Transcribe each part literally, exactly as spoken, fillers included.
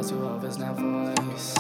Brasil Alves na voz.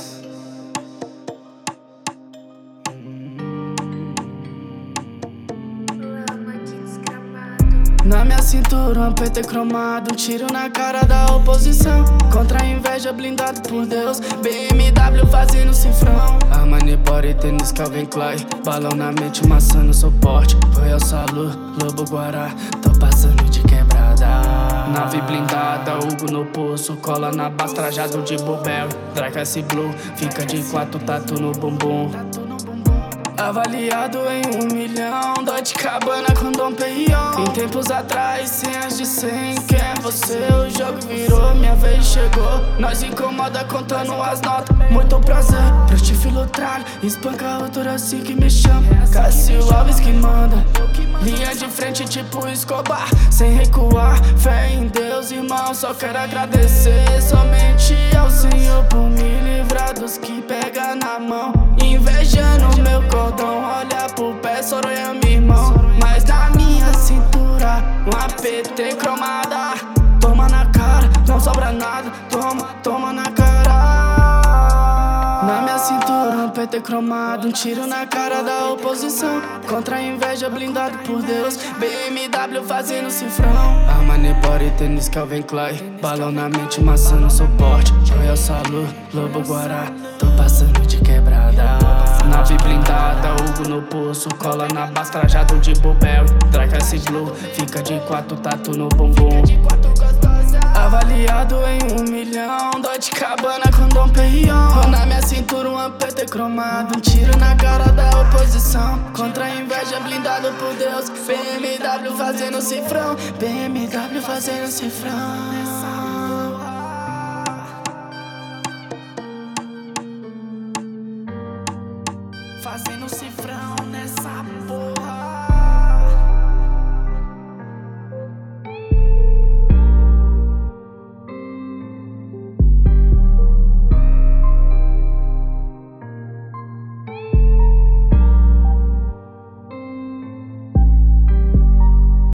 Na minha cintura um P T cromado, um tiro na cara da oposição. Contra a inveja blindado por Deus, B M W fazendo cifrão. Armani Body, tênis Calvin Klein, balão na mente, maçã no suporte. Royal Salu, Lobo Guará, tô passando de quebrada. Nave blindada, Hugo no pulso, cola na base, trajado de Burberry. Drake S Blue, fica de quatro, tatu no bumbum. Avaliado em um milhão, Dolce Gabbana com Dom Perignon. Em tempos atrás, senhas de cem. Quem é você? O jogo virou, minha vez chegou. Nós incomoda contando as notas. Muito prazer, prostífilo tralho. Espanca a altura assim que me chama. Cássio Alves que manda. Linha de frente tipo Escobar, sem recuar. Fé em Deus, irmão, só quero agradecer somente ao Senhor por me livrar dos que pega na mão. Invejando meu cordão, olha pro pé, Soronha, meu irmão. Mas na minha cintura, uma P T cromada. Toma na cara, não sobra nada. Toma, toma na cara. Na minha cintura, um P T cromado, um tiro na cara da oposição. Contra a inveja, blindado por Deus, B M W fazendo cifrão. Armani Body, tênis Calvin Klein, balão na mente, maçã no suporte. Royal Salu, Lobo Guará, tô passando de quebrada. Nave blindada, Hugo no pulso, cola na base, trajado de Burberry. Drake S Blue, fica de quatro, tatu no bumbum. Avaliado em um milhão, Dolce Gabbana com Dom Perignon. Na minha cintura um P T cromado, um tiro na cara da oposição. Contra a inveja, blindado por Deus, B M W fazendo cifrão. B M W fazendo cifrão.